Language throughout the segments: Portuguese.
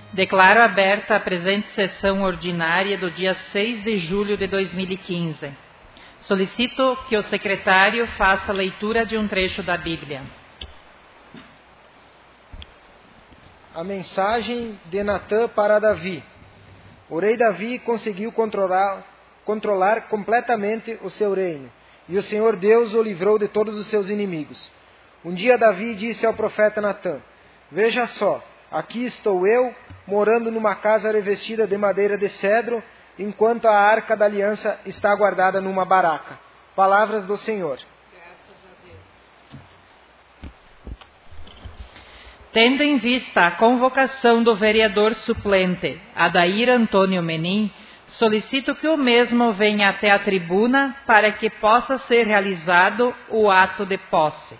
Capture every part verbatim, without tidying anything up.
Declaro aberta a presente sessão ordinária do dia seis de julho de dois mil e quinze. Solicito que o secretário faça a leitura de um trecho da Bíblia. A mensagem de Natã para Davi. O rei Davi conseguiu controlar, controlar completamente o seu reino, e o Senhor Deus o livrou de todos os seus inimigos. Um dia Davi disse ao profeta Natã: Veja só, aqui estou eu, morando numa casa revestida de madeira de cedro, enquanto a arca da aliança está guardada numa baraca. Palavras do Senhor. Tendo em vista a convocação do vereador suplente, Adair Antônio Menin, solicito que o mesmo venha até a tribuna para que possa ser realizado o ato de posse.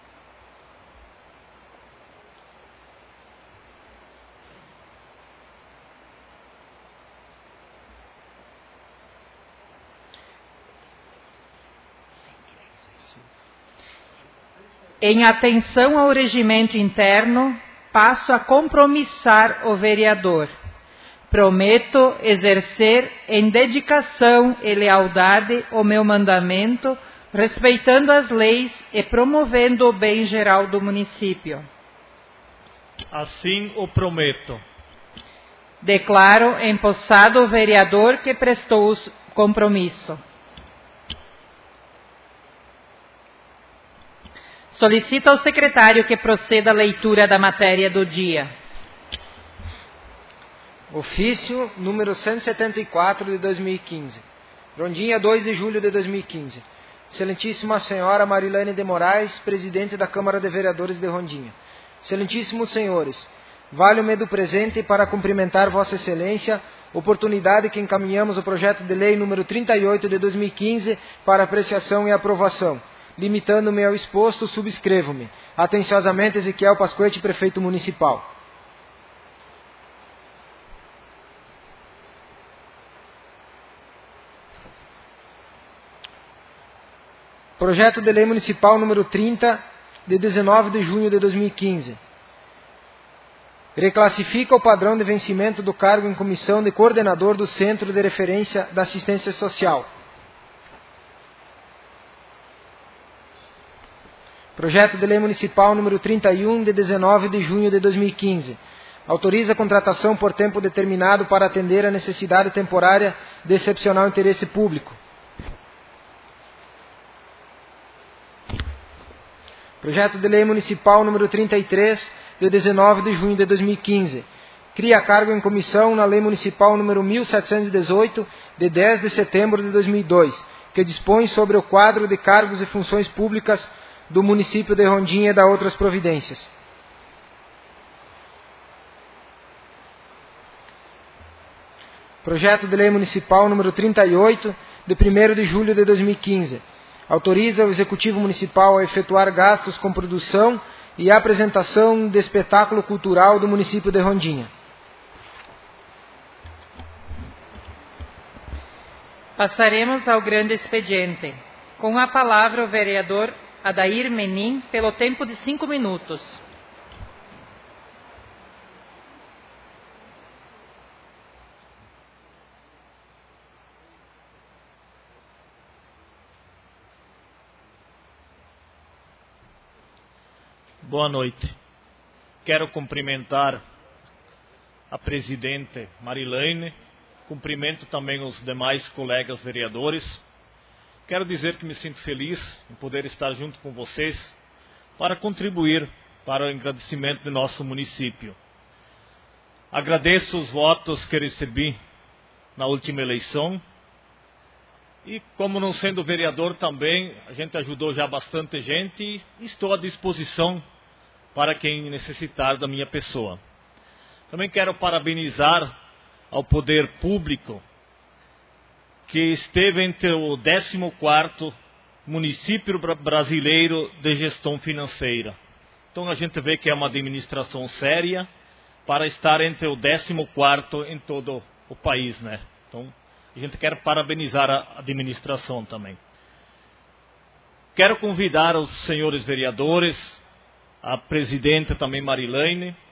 Em atenção ao regimento interno, passo a compromissar o vereador. Prometo exercer em dedicação e lealdade o meu mandamento, respeitando as leis e promovendo o bem geral do município. Assim o prometo. Declaro empossado o vereador que prestou o compromisso. Solicito ao secretário que proceda à leitura da matéria do dia. Ofício número cento e setenta e quatro de dois mil e quinze. Rondinha, dois de julho de dois mil e quinze. Excelentíssima Senhora Marilene de Moraes, Presidente da Câmara de Vereadores de Rondinha. Excelentíssimos Senhores, valho-me do presente para cumprimentar Vossa Excelência, oportunidade que encaminhamos o projeto de lei número trinta e oito de dois mil e quinze para apreciação e aprovação. Limitando-me ao exposto, subscrevo-me. Atenciosamente, Ezequiel Pasquete, Prefeito Municipal. Projeto de Lei Municipal número trinta, de dezenove de junho de dois mil e quinze. Reclassifica o padrão de vencimento do cargo em comissão de coordenador do Centro de Referência da Assistência Social. Projeto de Lei Municipal número trinta e um, de dezenove de junho de dois mil e quinze. Autoriza a contratação por tempo determinado para atender a necessidade temporária de excepcional interesse público. Projeto de Lei Municipal número trinta e três, de dezenove de junho de dois mil e quinze. Cria cargo em comissão na Lei Municipal número mil setecentos e dezoito, de dez de setembro de dois mil e dois, que dispõe sobre o quadro de cargos e funções públicas do município de Rondinha e da outras providências. Projeto de Lei Municipal número trinta e oito, de primeiro de julho de dois mil e quinze. Autoriza o Executivo Municipal a efetuar gastos com produção e apresentação de espetáculo cultural do município de Rondinha. Passaremos ao grande expediente. Com a palavra o vereador Adair Menin, pelo tempo de cinco minutos. Boa noite. Quero cumprimentar a presidente Marilene, cumprimento também os demais colegas vereadores. Quero dizer que me sinto feliz em poder estar junto com vocês para contribuir para o engrandecimento do nosso município. Agradeço os votos que recebi na última eleição e, como não sendo vereador também, a gente ajudou já bastante gente e estou à disposição para quem necessitar da minha pessoa. Também quero parabenizar ao poder público que esteve entre o décimo quarto município brasileiro de gestão financeira. Então a gente vê que é uma administração séria para estar entre o décimo quarto em todo o país, né? Então a gente quer parabenizar a administração também. Quero convidar os senhores vereadores, a presidente também Marilene,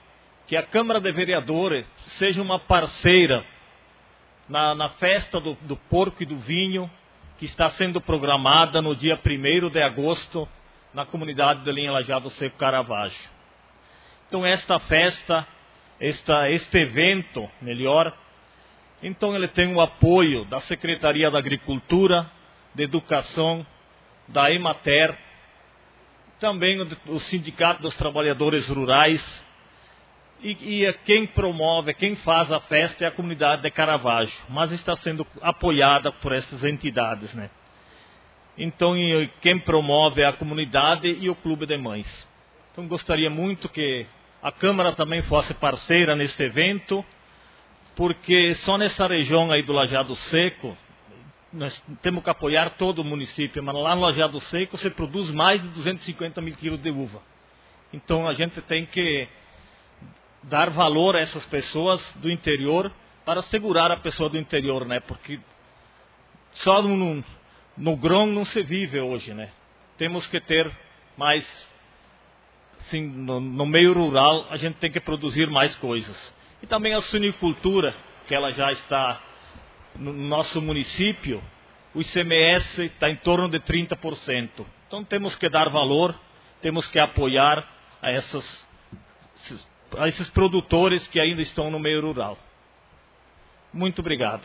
que a Câmara de Vereadores seja uma parceira na, na festa do, do porco e do vinho, que está sendo programada no dia primeiro de agosto, na comunidade de Linha Lajeado Seco Caravaggio. Então esta festa, esta, este evento, melhor, então ele tem o apoio da Secretaria da Agricultura, de Educação, da Emater, também o Sindicato dos Trabalhadores Rurais, e, e quem promove, quem faz a festa é a comunidade de Caravaggio, mas está sendo apoiada por essas entidades, né? Então, quem promove é a comunidade e o Clube de Mães. Então, gostaria muito que a Câmara também fosse parceira neste evento, porque só nessa região aí do Lajeado Seco, nós temos que apoiar todo o município, mas lá no Lajeado Seco se produz mais de duzentos e cinquenta mil quilos de uva. Então, a gente tem que dar valor a essas pessoas do interior para segurar a pessoa do interior, né? Porque só no, no grão não se vive hoje, né? Temos que ter mais, assim, no, no meio rural a gente tem que produzir mais coisas. E também a suinicultura, que ela já está no nosso município, o I C M S está em torno de trinta por cento. Então temos que dar valor, temos que apoiar a essas a esses produtores que ainda estão no meio rural. Muito obrigado.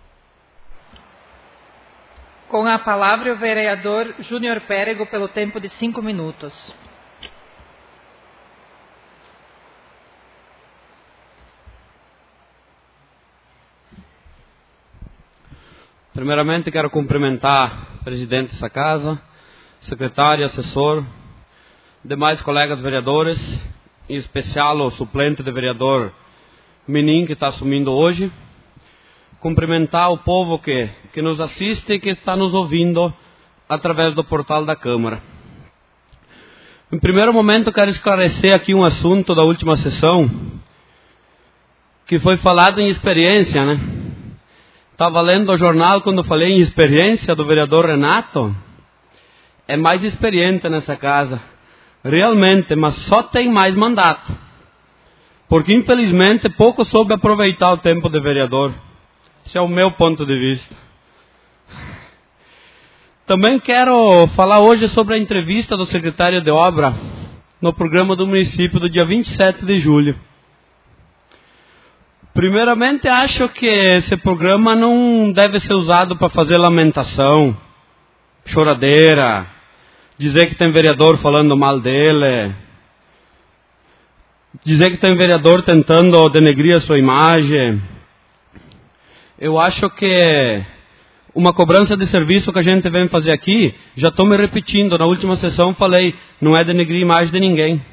Com a palavra o vereador Júnior Pérego pelo tempo de cinco minutos. Primeiramente quero cumprimentar o presidente dessa casa, secretário, assessor, demais colegas vereadores, em especial o suplente de vereador Menin, que está assumindo hoje. Cumprimentar o povo que, que nos assiste e que está nos ouvindo através do portal da Câmara. Em primeiro momento, quero esclarecer aqui um assunto da última sessão, que foi falado em experiência, né? Estava lendo o jornal quando falei em experiência do vereador Renato. É mais experiente nessa casa. Realmente, mas só tem mais mandato. Porque, infelizmente, pouco soube aproveitar o tempo de vereador. Esse é o meu ponto de vista. Também quero falar hoje sobre a entrevista do secretário de obra no programa do município do dia vinte e sete de julho. Primeiramente, acho que esse programa não deve ser usado para fazer lamentação, choradeira, dizer que tem vereador falando mal dele, dizer que tem vereador tentando denegrir a sua imagem. Eu acho que uma cobrança de serviço que a gente vem fazer aqui, já estou me repetindo, na última sessão falei, não é denegrir a imagem de ninguém.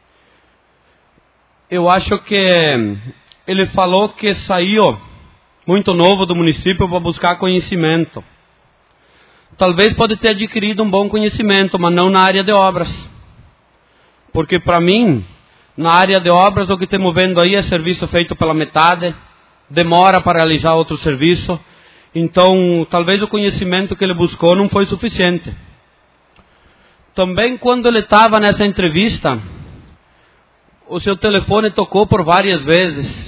Eu acho que ele falou que saiu muito novo do município para buscar conhecimento. Talvez pode ter adquirido um bom conhecimento, mas não na área de obras. Porque para mim, na área de obras, o que estamos vendo aí é serviço feito pela metade, demora para realizar outro serviço. Então, talvez o conhecimento que ele buscou não foi suficiente. Também quando ele estava nessa entrevista, o seu telefone tocou por várias vezes.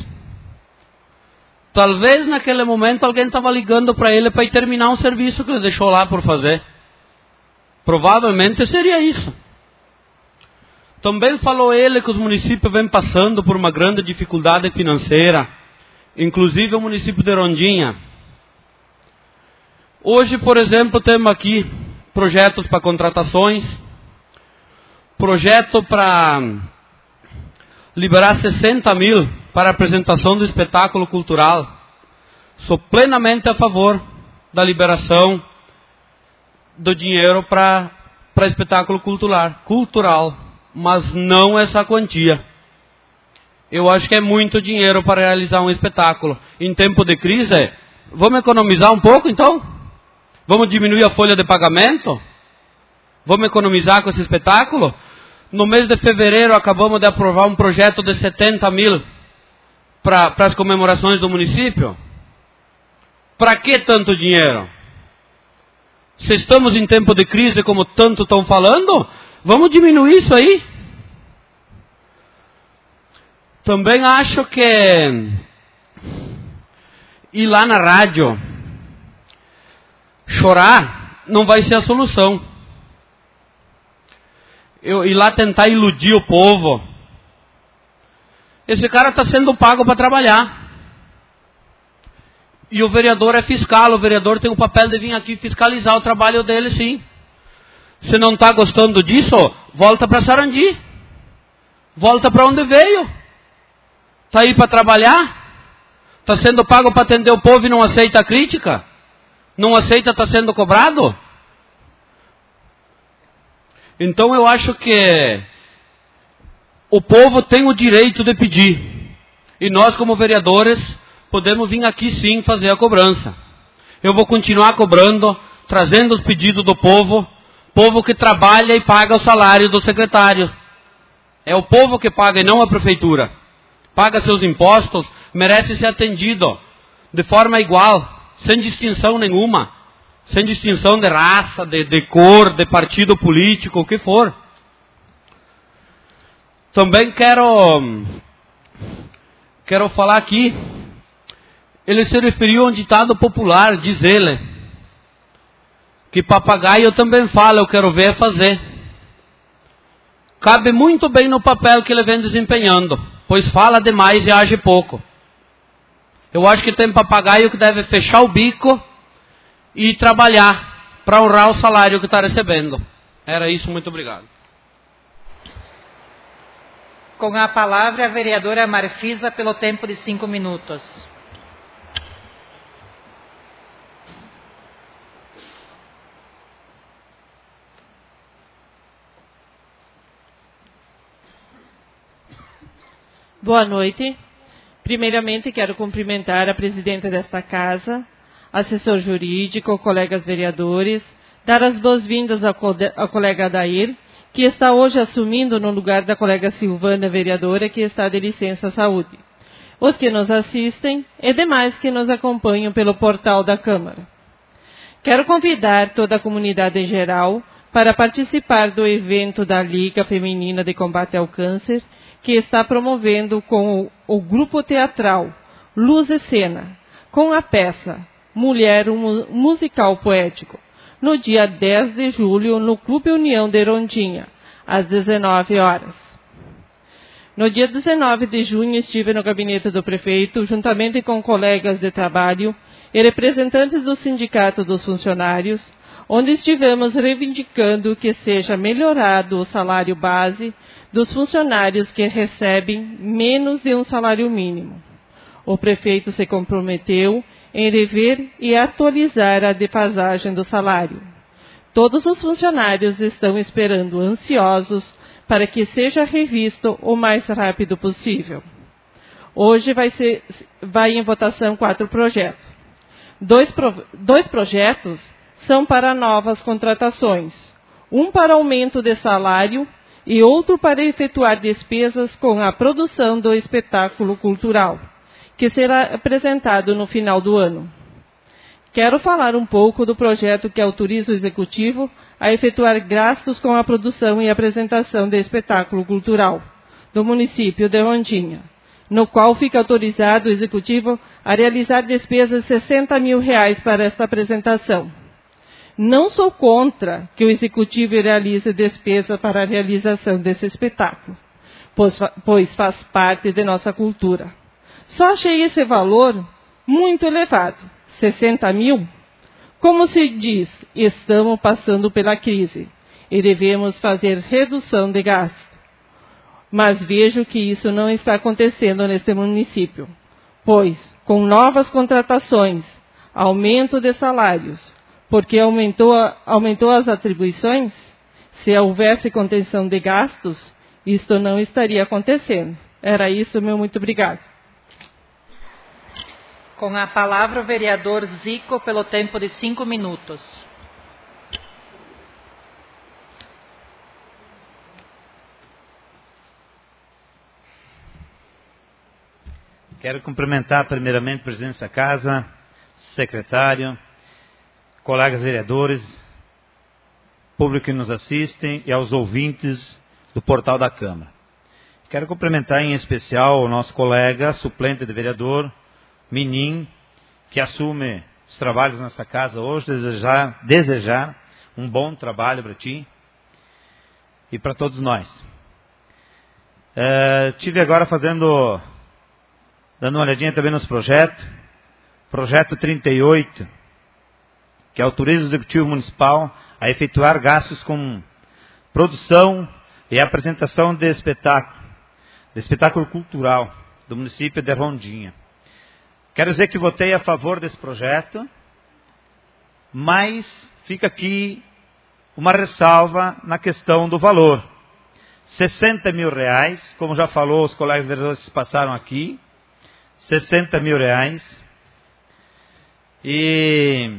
Talvez naquele momento alguém estava ligando para ele para ir terminar um serviço que ele deixou lá por fazer. Provavelmente seria isso. Também falou ele que os municípios vêm passando por uma grande dificuldade financeira, inclusive o município de Rondinha. Hoje, por exemplo, temos aqui projetos para contratações, projeto para liberar sessenta mil para a apresentação do espetáculo cultural. Sou plenamente a favor da liberação do dinheiro para para espetáculo cultural, cultural, mas não essa quantia. Eu acho que é muito dinheiro para realizar um espetáculo. Em tempo de crise, vamos economizar um pouco então? Vamos diminuir a folha de pagamento? Vamos economizar com esse espetáculo? No mês de fevereiro acabamos de aprovar um projeto de setenta mil para as comemorações do município. Para que tanto dinheiro? Se estamos em tempo de crise, como tanto estão falando, vamos diminuir isso aí. Também acho que ir lá na rádio chorar não vai ser a solução. Eu ir lá tentar iludir o povo. Esse cara está sendo pago para trabalhar. E o vereador é fiscal, o vereador tem o papel de vir aqui fiscalizar o trabalho dele, sim. Se não está gostando disso, volta para Sarandi. Volta para onde veio. Está aí para trabalhar. Está sendo pago para atender o povo e não aceita a crítica. Não aceita estar sendo cobrado. Então eu acho que o povo tem o direito de pedir. E nós, como vereadores, podemos vir aqui sim fazer a cobrança. Eu vou continuar cobrando, trazendo os pedidos do povo. Povo que trabalha e paga o salário do secretário. É o povo que paga e não a prefeitura. Paga seus impostos, merece ser atendido de forma igual, sem distinção nenhuma. Sem distinção de raça, de, de cor, de partido político, o que for. Também quero, quero falar aqui. Ele se referiu a um ditado popular, diz ele, que papagaio também fala, eu quero ver fazer. Cabe muito bem no papel que ele vem desempenhando, pois fala demais e age pouco. Eu acho que tem papagaio que deve fechar o bico e trabalhar para honrar o salário que está recebendo. Era isso, muito obrigado. Com a palavra a vereadora Marfisa pelo tempo de cinco minutos. Boa noite. Primeiramente, quero cumprimentar a presidenta desta casa, assessor jurídico, colegas vereadores, dar as boas-vindas ao, ao colega Adair, que está hoje assumindo no lugar da colega Silvana, vereadora, que está de licença saúde. Os que nos assistem e demais que nos acompanham pelo portal da Câmara. Quero convidar toda a comunidade em geral para participar do evento da Liga Feminina de Combate ao Câncer, que está promovendo com o, o grupo teatral Luz e Cena, com a peça Mulher, um musical poético, no dia dez de julho, no Clube União de Rondinha, às dezenove horas. No dia dezenove de junho, estive no gabinete do prefeito, juntamente com colegas de trabalho e representantes do Sindicato dos Funcionários, onde estivemos reivindicando que seja melhorado o salário base dos funcionários que recebem menos de um salário mínimo. O prefeito se comprometeu em rever e atualizar a defasagem do salário. Todos os funcionários estão esperando ansiosos para que seja revisto o mais rápido possível. Hoje vai, ser, vai em votação quatro projetos. Dois, pro, dois projetos são para novas contratações, um para aumento de salário e outro para efetuar despesas com a produção do espetáculo cultural, que será apresentado no final do ano. Quero falar um pouco do projeto que autoriza o Executivo a efetuar gastos com a produção e apresentação de espetáculo cultural do município de Rondinha, no qual fica autorizado o Executivo a realizar despesas de sessenta mil reais para esta apresentação. Não sou contra que o Executivo realize despesa para a realização desse espetáculo, pois, pois faz parte de nossa cultura. Só achei esse valor muito elevado, sessenta mil. Como se diz, estamos passando pela crise e devemos fazer redução de gasto. Mas vejo que isso não está acontecendo neste município, pois, com novas contratações, aumento de salários, porque aumentou, aumentou as atribuições, se houvesse contenção de gastos, isto não estaria acontecendo. Era isso, meu muito obrigado. Com a palavra o vereador Zico pelo tempo de cinco minutos. Quero cumprimentar primeiramente o presidente da casa, secretário, colegas vereadores, público que nos assistem e aos ouvintes do portal da Câmara. quero cumprimentar em especial o nosso colega, suplente de vereador, Menin, que assume os trabalhos nessa casa hoje, desejar, desejar um bom trabalho para ti e para todos nós. É, tive agora fazendo, dando uma olhadinha também nos projetos, projeto trinta e oito, que autoriza o Executivo Municipal a efetuar gastos com produção e apresentação de espetáculo, de espetáculo cultural do município de Rondinha. Quero dizer que votei a favor desse projeto, mas fica aqui uma ressalva na questão do valor. sessenta mil reais, como já falou, os colegas vereadores que passaram aqui, sessenta mil reais. E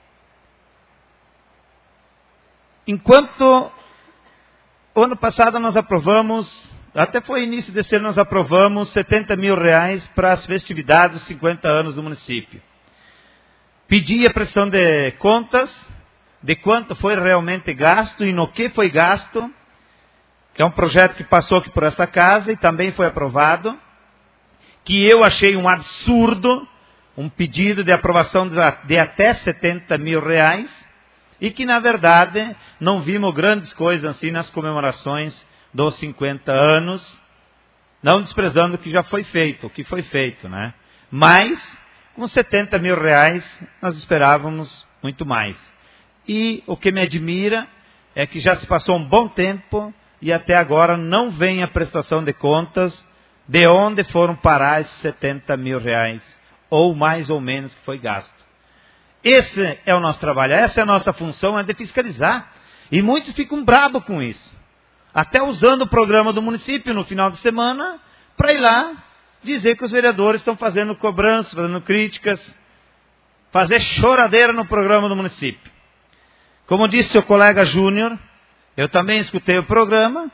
enquanto o ano passado nós aprovamos, até foi início desse ano, nós aprovamos setenta mil reais para as festividades dos cinquenta anos do município. Pedi a prestação de contas de quanto foi realmente gasto e no que foi gasto, que é um projeto que passou aqui por essa casa e também foi aprovado, que eu achei um absurdo, um pedido de aprovação de até setenta mil reais, e que na verdade não vimos grandes coisas assim nas comemorações dos cinquenta anos, não desprezando o que já foi feito, o que foi feito, né? Mas, com setenta mil reais, nós esperávamos muito mais. E o que me admira é que já se passou um bom tempo e até agora não vem a prestação de contas de onde foram parar esses setenta mil reais, ou mais ou menos que foi gasto. Esse é o nosso trabalho, essa é a nossa função, é de fiscalizar. E muitos ficam bravos com isso. Até usando o programa do município no final de semana, para ir lá dizer que os vereadores estão fazendo cobranças, fazendo críticas, fazer choradeira no programa do município. Como disse o colega Júnior, eu também escutei o programa,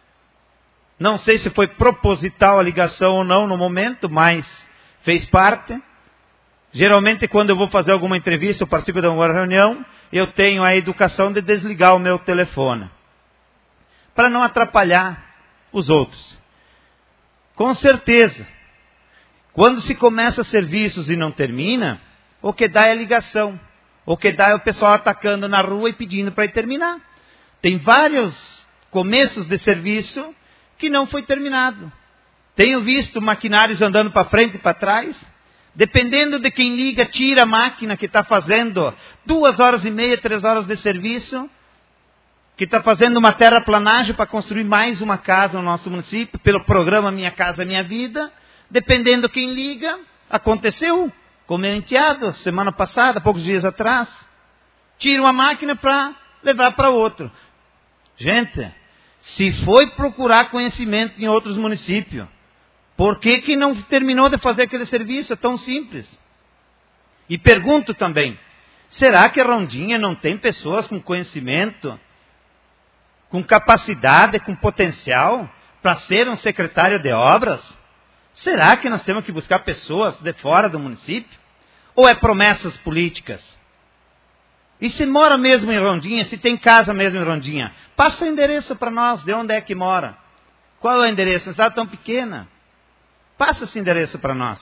não sei se foi proposital a ligação ou não no momento, mas fez parte. Geralmente quando eu vou fazer alguma entrevista ou participo de alguma reunião, eu tenho a educação de desligar o meu telefone, para não atrapalhar os outros. Com certeza, quando se começa serviços e não termina, o que dá é a ligação. O que dá é o pessoal atacando na rua e pedindo para ir terminar. Tem vários começos de serviço que não foi terminado. Tenho visto maquinários andando para frente e para trás. Dependendo de quem liga, tira a máquina que está fazendo duas horas e meia, três horas de serviço, que está fazendo uma terraplanagem para construir mais uma casa no nosso município, pelo programa Minha Casa Minha Vida. Dependendo de quem liga, aconteceu, com meu enteado, semana passada, poucos dias atrás. Tira uma máquina para levar para outro. Gente, se foi procurar conhecimento em outros municípios, por que que não terminou de fazer aquele serviço? É tão simples. E pergunto também, será que a Rondinha não tem pessoas com conhecimento, com capacidade, com potencial para ser um secretário de obras? Será que nós temos que buscar pessoas de fora do município? Ou é promessas políticas? E se mora mesmo em Rondinha, se tem casa mesmo em Rondinha, passa o endereço para nós, de onde é que mora. Qual é o endereço? Uma cidade tão pequena. Passa esse endereço para nós.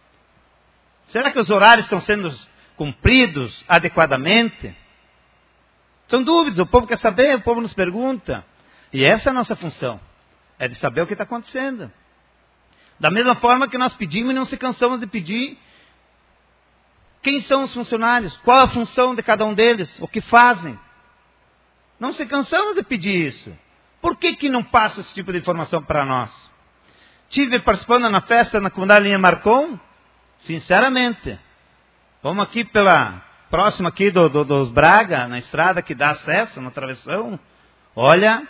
Será que os horários estão sendo cumpridos adequadamente? São dúvidas, o povo quer saber, o povo nos pergunta. E essa é a nossa função, é de saber o que está acontecendo. Da mesma forma que nós pedimos e não se cansamos de pedir, quem são os funcionários? Qual a função de cada um deles? O que fazem? Não se cansamos de pedir isso. Por que que não passa esse tipo de informação para nós? Estive participando na festa na comunidade Linha Marcon, sinceramente. Vamos aqui pela próxima aqui do, do, dos Braga, na estrada que dá acesso, na travessão. Olha,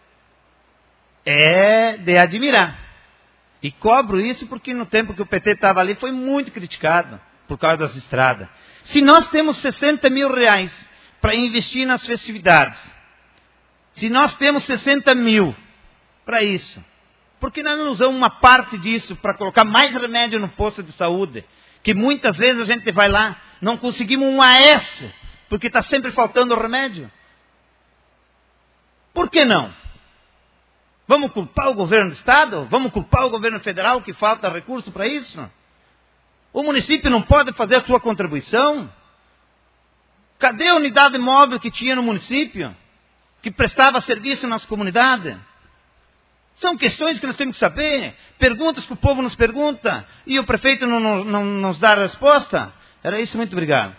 é de admirar. E cobro isso porque no tempo que o P T estava ali foi muito criticado por causa das estradas. Se nós temos sessenta mil reais para investir nas festividades, se nós temos sessenta mil para isso, por que nós não usamos uma parte disso para colocar mais remédio no posto de saúde? Que muitas vezes a gente vai lá, não conseguimos um A S, porque está sempre faltando remédio. Por que não? Vamos culpar o governo do Estado? Vamos culpar o governo federal que falta recurso para isso? O município não pode fazer a sua contribuição? Cadê a unidade móvel que tinha no município? Que prestava serviço na nossa comunidade? São questões que nós temos que saber. Perguntas que o povo nos pergunta. E o prefeito não, não, não nos dá a resposta. Era isso, muito obrigado.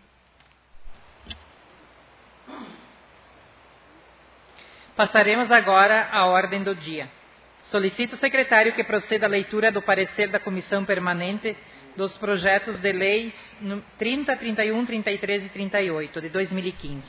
Passaremos agora à ordem do dia. Solicito o secretário que proceda à leitura do parecer da Comissão Permanente dos projetos de leis trinta, trinta e um, trinta e três e trinta e oito, de dois mil e quinze.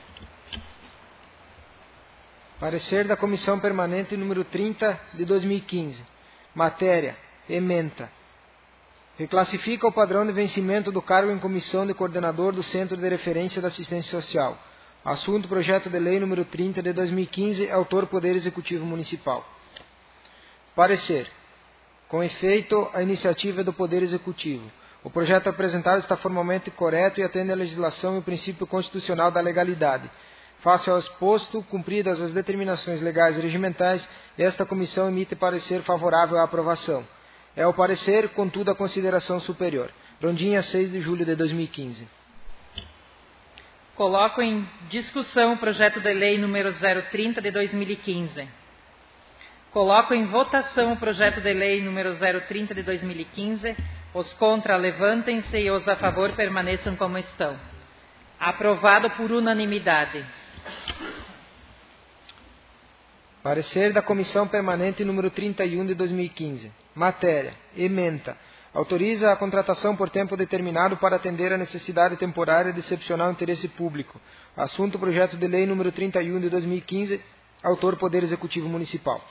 Parecer da Comissão Permanente número trinta, de dois mil e quinze. Matéria: ementa. Reclassifica o padrão de vencimento do cargo em comissão de coordenador do Centro de Referência da Assistência Social. Assunto: projeto de lei número trinta, de dois mil e quinze, autor Poder Executivo Municipal. Parecer. Com efeito, a iniciativa é do Poder Executivo. O projeto apresentado está formalmente correto e atende à legislação e o princípio constitucional da legalidade. Face ao exposto, cumpridas as determinações legais e regimentais, esta comissão emite parecer favorável à aprovação. É o parecer, contudo, a consideração superior. Rondinha, seis de julho de dois mil e quinze. Coloco em discussão o projeto de lei número zero trinta de dois mil e quinze. Coloco em votação o projeto de lei número zero trinta de dois mil e quinze. Os contra levantem-se e os a favor permaneçam como estão. Aprovado por unanimidade. Parecer da Comissão Permanente número trinta e um de dois mil e quinze. Matéria: ementa. Autoriza a contratação por tempo determinado para atender a necessidade temporária de excepcional interesse público. Assunto: projeto de lei número trinta e um de dois mil e quinze. Autor Poder Executivo Municipal.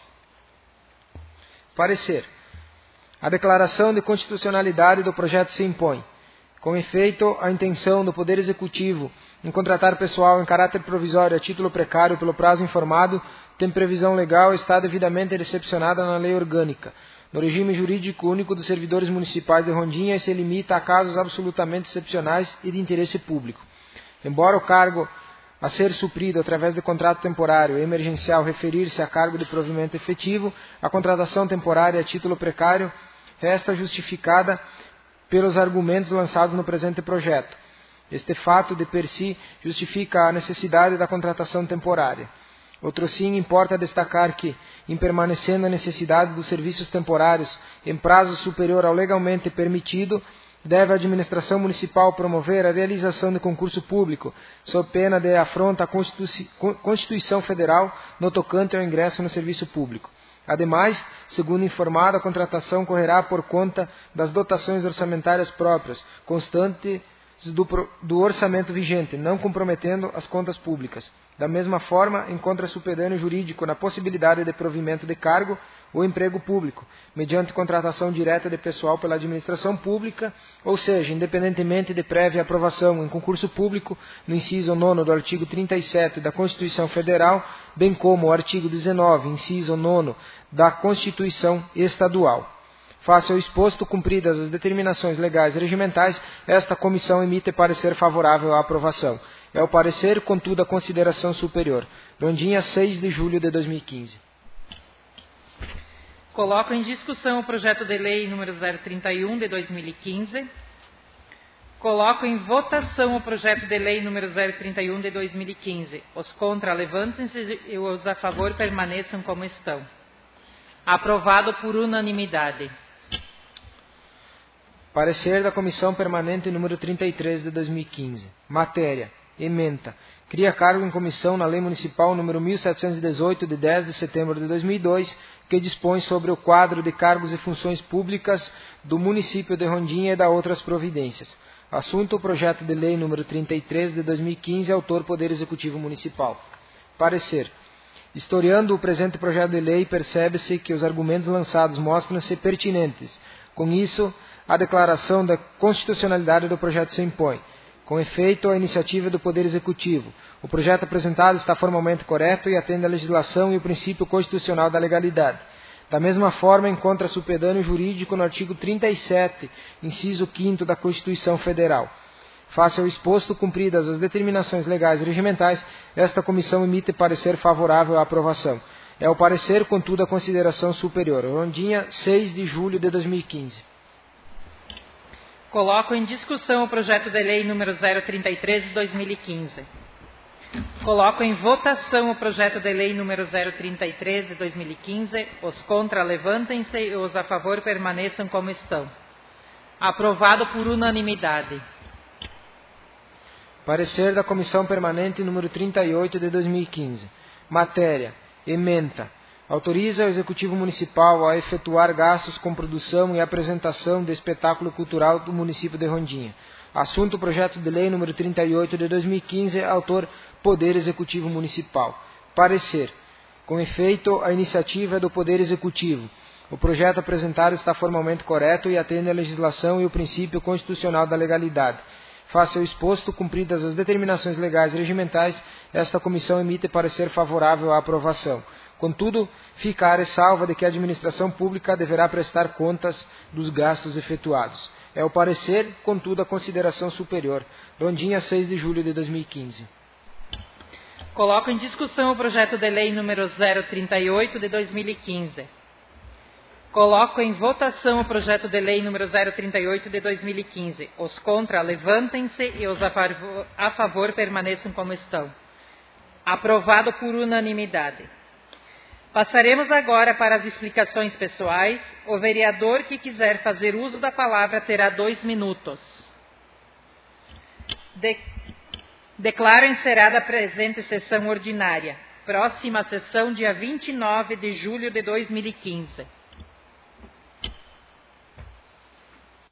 Parecer. A declaração de constitucionalidade do projeto se impõe. Com efeito, a intenção do Poder Executivo em contratar pessoal em caráter provisório a título precário pelo prazo informado tem previsão legal e está devidamente recepcionada na lei orgânica, no regime jurídico único dos servidores municipais de Rondinha, e se limita a casos absolutamente excepcionais e de interesse público. Embora o cargo a ser suprido através de contrato temporário e emergencial referir-se a cargo de provimento efetivo, a contratação temporária a título precário resta justificada pelos argumentos lançados no presente projeto. Este fato, de per si, justifica a necessidade da contratação temporária. Outro sim, importa destacar que, em permanecendo a necessidade dos serviços temporários em prazo superior ao legalmente permitido, deve a administração municipal promover a realização de concurso público, sob pena de afronta à Constituição Federal no tocante ao ingresso no serviço público. Ademais, segundo informado, a contratação correrá por conta das dotações orçamentárias próprias, constantes do, do orçamento vigente, não comprometendo as contas públicas. Da mesma forma, encontra-se o pedâneo jurídico na possibilidade de provimento de cargo ou emprego público, mediante contratação direta de pessoal pela administração pública, ou seja, independentemente de prévia aprovação em concurso público, no inciso nono do artigo trinta e sete da Constituição Federal, bem como o artigo dezenove, inciso nono da Constituição Estadual. Face ao exposto, cumpridas as determinações legais e regimentais, esta comissão emite parecer favorável à aprovação. É o parecer, contudo, a consideração superior. Rondinha, seis de julho de dois mil e quinze. Coloco em discussão o projeto de lei número zero trinta e um de dois mil e quinze. Coloco em votação o projeto de lei número zero trinta e um de dois mil e quinze. Os contra levantem-se e os a favor permaneçam como estão. Aprovado por unanimidade. Parecer da Comissão Permanente número trinta e três de dois mil e quinze. Matéria: ementa. Cria cargo em comissão na Lei Municipal número mil setecentos e dezoito, de dez de setembro de dois mil e dois, que dispõe sobre o quadro de cargos e funções públicas do município de Rondinha e da outras providências. Assunto: o projeto de lei número trinta e três de dois mil e quinze, autor Poder Executivo Municipal. Parecer. Historiando o presente projeto de lei, percebe-se que os argumentos lançados mostram-se pertinentes. Com isso, a declaração da constitucionalidade do projeto se impõe. Com efeito, a iniciativa é do Poder Executivo. O projeto apresentado está formalmente correto e atende à legislação e o princípio constitucional da legalidade. Da mesma forma, encontra-se o pedâneo jurídico no artigo trinta e sete, inciso quinto da Constituição Federal. Face ao exposto, cumpridas as determinações legais e regimentais, esta comissão emite parecer favorável à aprovação. É o parecer, contudo, a consideração superior. Rondinha, seis de julho de dois mil e quinze. Coloco em discussão o projeto de lei número zero trinta e três de dois mil e quinze. Coloco em votação o projeto de lei número zero trinta e três de dois mil e quinze. Os contra levantem-se e os a favor permaneçam como estão. Aprovado por unanimidade. Parecer da Comissão Permanente número trinta e oito de dois mil e quinze. Matéria: ementa. Autoriza o Executivo Municipal a efetuar gastos com produção e apresentação de espetáculo cultural do município de Rondinha. Assunto: projeto de lei número trinta e oito de dois mil e quinze, autor Poder Executivo Municipal. Parecer: com efeito, a iniciativa é do Poder Executivo. O projeto apresentado está formalmente correto e atende à legislação e o princípio constitucional da legalidade. Face ao exposto, cumpridas as determinações legais e regimentais, esta comissão emite parecer favorável à aprovação. Contudo, fica a ressalva de que a administração pública deverá prestar contas dos gastos efetuados. É o parecer, contudo, a consideração superior. Rondinha, seis de julho de dois mil e quinze. Coloco em discussão o projeto de lei número zero trinta e oito de dois mil e quinze. Coloco em votação o projeto de lei número zero trinta e oito de dois mil e quinze. Os contra levantem-se e os a favor, a favor permaneçam como estão. Aprovado por unanimidade. Passaremos agora para as explicações pessoais. O vereador que quiser fazer uso da palavra terá dois minutos. De... Declaro encerrada a presente sessão ordinária. Próxima sessão, dia vinte e nove de julho de dois mil e quinze.